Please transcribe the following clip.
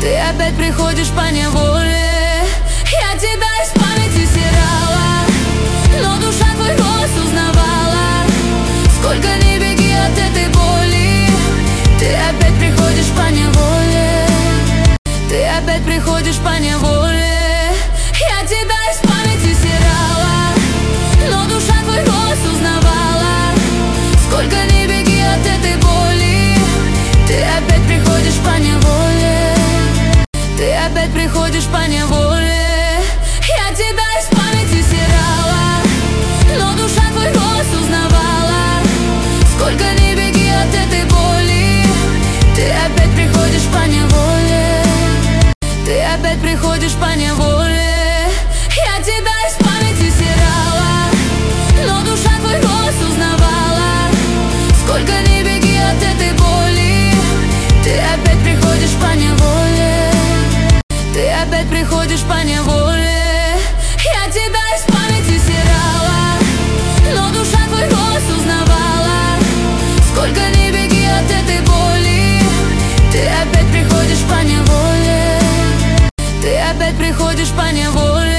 Ты опять приходишь по неволе. Я тебя из памяти стирала, но душа твой голос узнавала. Сколько ни беги от этой боли, ты опять приходишь по неволе. Ты опять приходишь по неволе. Я тебя из памяти стирала, но душа твой голос узнавала. Сколько ни беги от этой боли, ты опять приходишь по неволе. Ты опять приходишь по неволе. Я тебя из памяти стирала, но душа твой голос узнавала. Сколько ни беги от этой боли, ты опять приходишь по неволе. Ты опять приходишь по неволе. Я тебя из памяти стирала, но душа твой голос узнавала. Сколько ни беги от этой боли, ты опять приходишь по неволе. Ты опять приходишь по неволе. Я тебя из памяти стирала, но душа твой голос узнавала. Сколько ни беги от этой боли, ты опять приходишь по неволе. Ты опять приходишь по неволе.